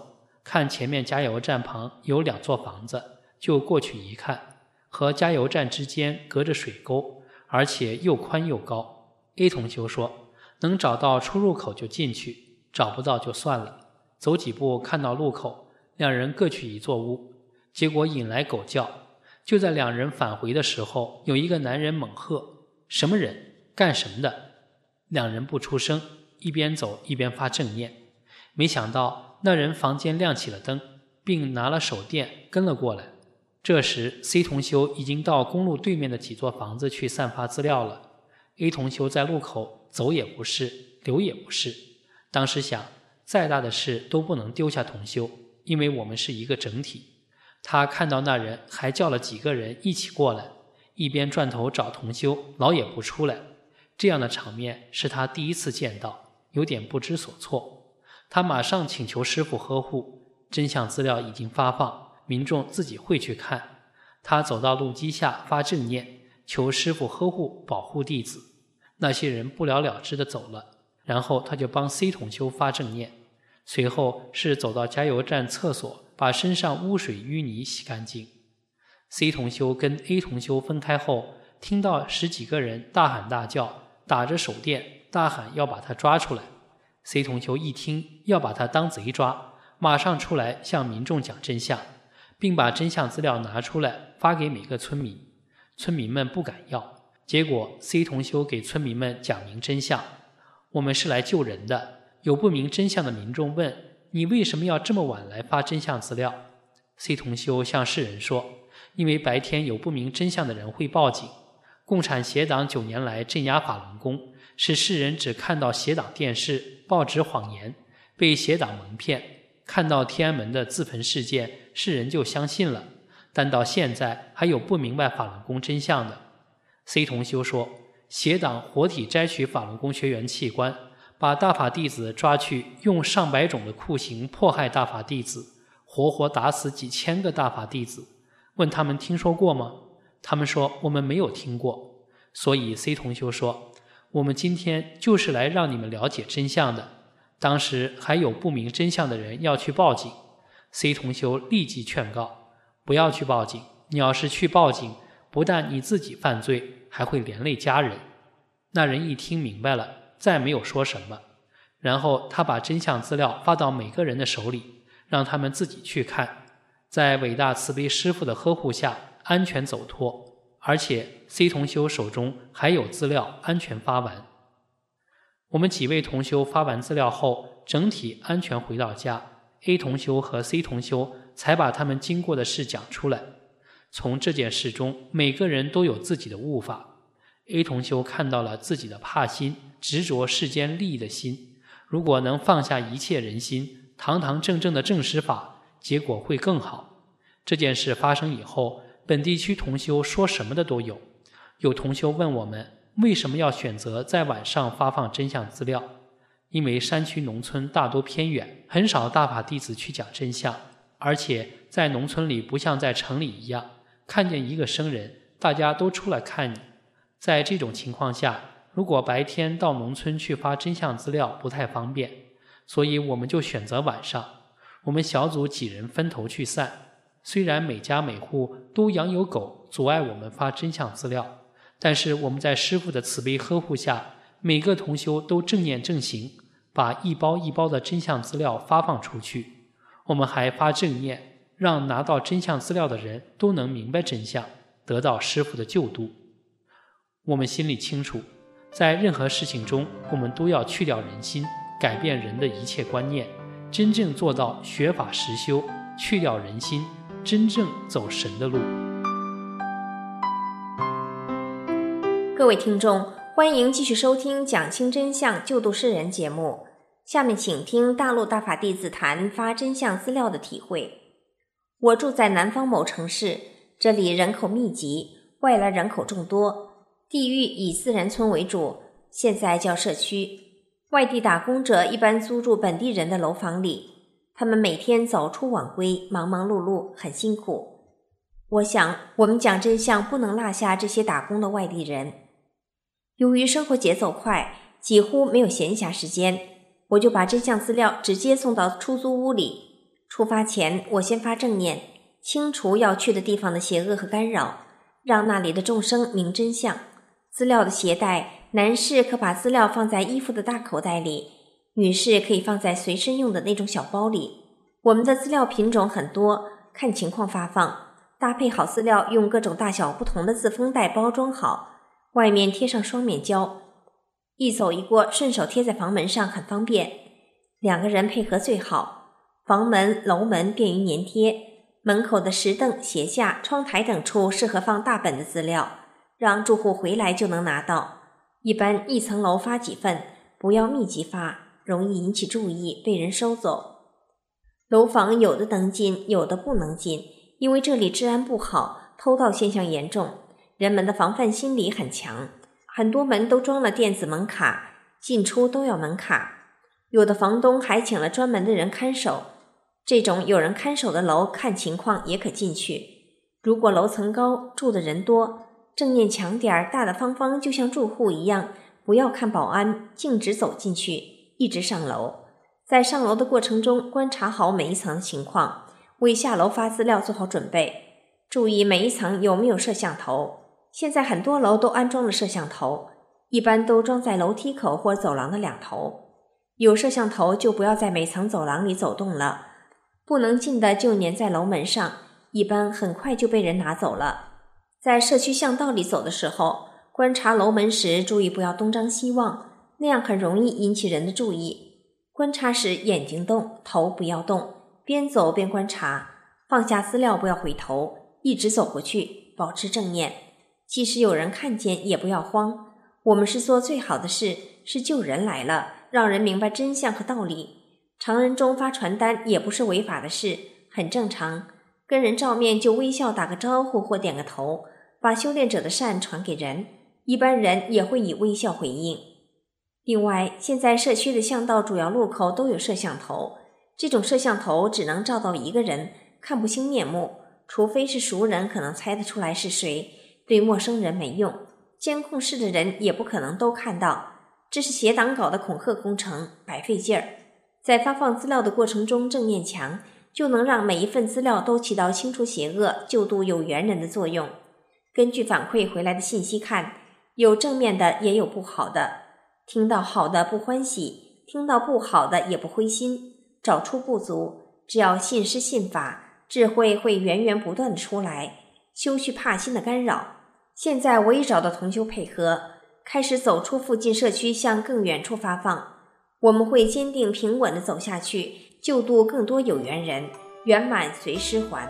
看前面加油站旁有2座房子，就过去一看，和加油站之间隔着水沟，而且又宽又高。A 同修说，能找到出入口就进去，找不到就算了。走几步看到路口，2人各去一座屋，结果引来狗叫。就在2人返回的时候，有一个男人猛喝：“什么人？干什么的？”2人不出声，一边走一边发正念。没想到那人房间亮起了灯，并拿了手电跟了过来。这时 C 同修已经到公路对面的几座房子去散发资料了。A 同修在路口走也不是，留也不是。当时想，再大的事都不能丢下同修，因为我们是一个整体。他看到那人还叫了几个人一起过来，一边转头找同修，老也不出来。这样的场面是他第一次见到，有点不知所措。他马上请求师父呵护，真相资料已经发放，民众自己会去看。他走到路基下发正念，求师父呵护保护弟子。那些人不了了之地走了，然后他就帮 C 同修发正念。随后是走到加油站厕所，把身上污水淤泥洗干净。C 同修跟 A 同修分开后，听到10几个人大喊大叫，打着手电大喊要把他抓出来。 C 同修一听要把他当贼抓，马上出来向民众讲真相，并把真相资料拿出来发给每个村民。村民们不敢要，结果 C 同修给村民们讲明真相：我们是来救人的。有不明真相的民众问，你为什么要这么晚来发真相资料？ C 同修向世人说，因为白天有不明真相的人会报警。共产协党9年来镇压法轮功，使世人只看到协党电视、报纸谎言，被协党蒙骗。看到天安门的自焚事件，世人就相信了，但到现在还有不明白法轮功真相的。 C 同修说，协党活体摘取法轮功学员器官，把大法弟子抓去，用上百种的酷刑迫害大法弟子，活活打死几千个大法弟子。问他们听说过吗？他们说我们没有听过。所以 C 同修说，我们今天就是来让你们了解真相的。当时还有不明真相的人要去报警， C 同修立即劝告，不要去报警，你要是去报警，不但你自己犯罪，还会连累家人。那人一听明白了，再没有说什么。然后他把真相资料发到每个人的手里，让他们自己去看。在伟大慈悲师父的呵护下，安全走脱。而且 C 同修手中还有资料安全发完。我们几位同修发完资料后，整体安全回到家， A 同修和 C 同修才把他们经过的事讲出来。从这件事中，每个人都有自己的悟法。 A 同修看到了自己的怕心，执着世间利益的心，如果能放下一切人心，堂堂正正的正实法，结果会更好。这件事发生以后，本地区同修说什么的都有。有同修问我们，为什么要选择在晚上发放真相资料？因为山区农村大多偏远，很少大法弟子去讲真相，而且在农村里不像在城里一样，看见一个生人，大家都出来看你。在这种情况下，如果白天到农村去发真相资料不太方便，所以我们就选择晚上。我们小组几人分头去散，虽然每家每户都养有狗阻碍我们发真相资料，但是我们在师父的慈悲呵护下，每个同修都正念正行，把一包一包的真相资料发放出去。我们还发正念，让拿到真相资料的人都能明白真相，得到师父的救度。我们心里清楚，在任何事情中，我们都要去掉人心，改变人的一切观念，真正做到学法实修，去掉人心，真正走神的路。 各位听众，欢迎继续收听讲清真相救度世人节目。下面请听大陆大法弟子谈发真相资料的体会。我住在南方某城市，这里人口密集，外来人口众多，地域以私人村为主，现在叫社区。外地打工者一般租住本地人的楼房里，他们每天早出晚归，忙忙碌碌，很辛苦。我想，我们讲真相不能落下这些打工的外地人。由于生活节奏快，几乎没有闲暇时间，我就把真相资料直接送到出租屋里。 出发前，我先发正念，清除要去的地方的邪恶和干扰，让那里的众生明真相。资料的携带，男士可把资料放在衣服的大口袋里，女士可以放在随身用的那种小包里。我们的资料品种很多，看情况发放，搭配好资料，用各种大小不同的自封袋包装好，外面贴上双面胶，一走一过，顺手贴在房门上，很方便。2个人配合最好，房门、楼门便于粘贴，门口的石凳、鞋架、窗台等处适合放大本的资料，让住户回来就能拿到。一般1层楼发几份，不要密集发，容易引起注意，被人收走。楼房有的能进，有的不能进，因为这里治安不好，偷盗现象严重，人们的防范心理很强，很多门都装了电子门卡，进出都要门卡。有的房东还请了专门的人看守，这种有人看守的楼，看情况也可进去。如果楼层高，住的人多，正念强点，大大方方，就像住户一样，不要看保安，径直走进去，一直上楼。在上楼的过程中，观察好每一层的情况，为下楼发资料做好准备。注意每一层有没有摄像头，现在很多楼都安装了摄像头，一般都装在楼梯口或走廊的2头。有摄像头就不要在每层走廊里走动了，不能进的就粘在楼门上，一般很快就被人拿走了。在社区巷道里走的时候，观察楼门时注意不要东张西望，那样很容易引起人的注意。观察时眼睛动，头不要动，边走边观察，放下资料不要回头，一直走过去，保持正念。即使有人看见也不要慌，我们是做最好的事，是救人来了，让人明白真相和道理。常人中发传单也不是违法的事，很正常。跟人照面就微笑打个招呼或点个头，把修炼者的善传给人，一般人也会以微笑回应。另外，现在社区的巷道主要路口都有摄像头，这种摄像头只能照到1个人，看不清面目，除非是熟人可能猜得出来是谁，对陌生人没用，监控室的人也不可能都看到，这是邪党搞的恐吓工程，白费劲儿。在发放资料的过程中，正念强，就能让每一份资料都起到清除邪恶、救度有缘人的作用。根据反馈回来的信息看，有正面的也有不好的，听到好的不欢喜，听到不好的也不灰心，找出不足，只要信师信法，智慧会源源不断的出来，修去怕心的干扰。现在我已找到同修配合，开始走出附近社区，向更远处发放。我们会坚定平稳地走下去，救度更多有缘人，圆满随师还。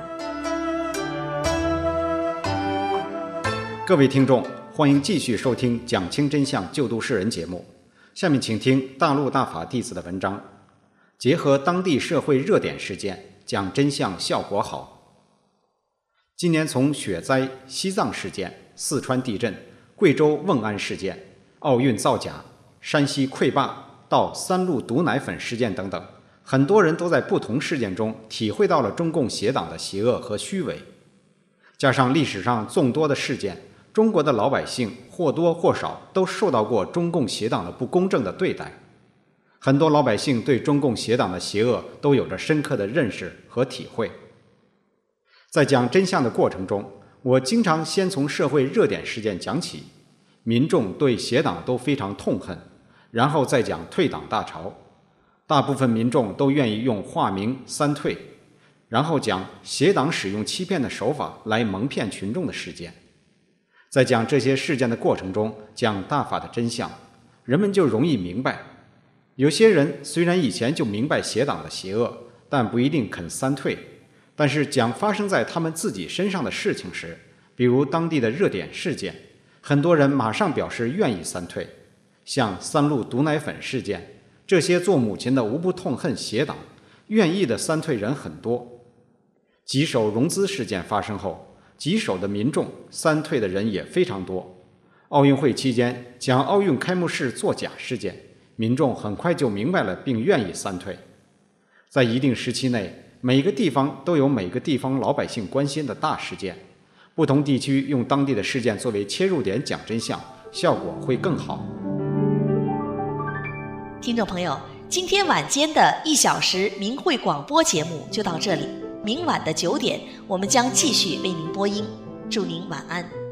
各位听众，欢迎继续收听讲清真相救度世人节目。下面请听大陆大法弟子的文章，结合当地社会热点事件，讲真相效果好。今年从雪灾、西藏事件、四川地震、贵州瓮安事件、奥运造假、山西溃坝到3鹿毒奶粉事件等等，很多人都在不同事件中体会到了中共邪党的邪恶和虚伪。加上历史上众多的事件，中国的老百姓或多或少都受到过中共邪党的不公正的对待。很多老百姓对中共邪党的邪恶都有着深刻的认识和体会。在讲真相的过程中，我经常先从社会热点事件讲起，民众对邪党都非常痛恨，然后再讲退党大潮。大部分民众都愿意用化名3退，然后讲邪党使用欺骗的手法来蒙骗群众的事件。在讲这些事件的过程中，讲大法的真相，人们就容易明白。有些人虽然以前就明白邪党的邪恶，但不一定肯3退。但是讲发生在他们自己身上的事情时，比如当地的热点事件，很多人马上表示愿意3退。像3鹿毒奶粉事件，这些做母亲的无不痛恨邪党，愿意的3退人很多。吉首融资事件发生后，吉首的民众3退的人也非常多。奥运会期间讲奥运开幕式作假事件，民众很快就明白了并愿意3退。在一定时期内，每个地方都有每个地方老百姓关心的大事件，不同地区用当地的事件作为切入点讲真相，效果会更好。 听众朋友， 今天晚间的1小时明慧广播节目就到这里，明晚的9点，我们将继续为您播音。祝您晚安。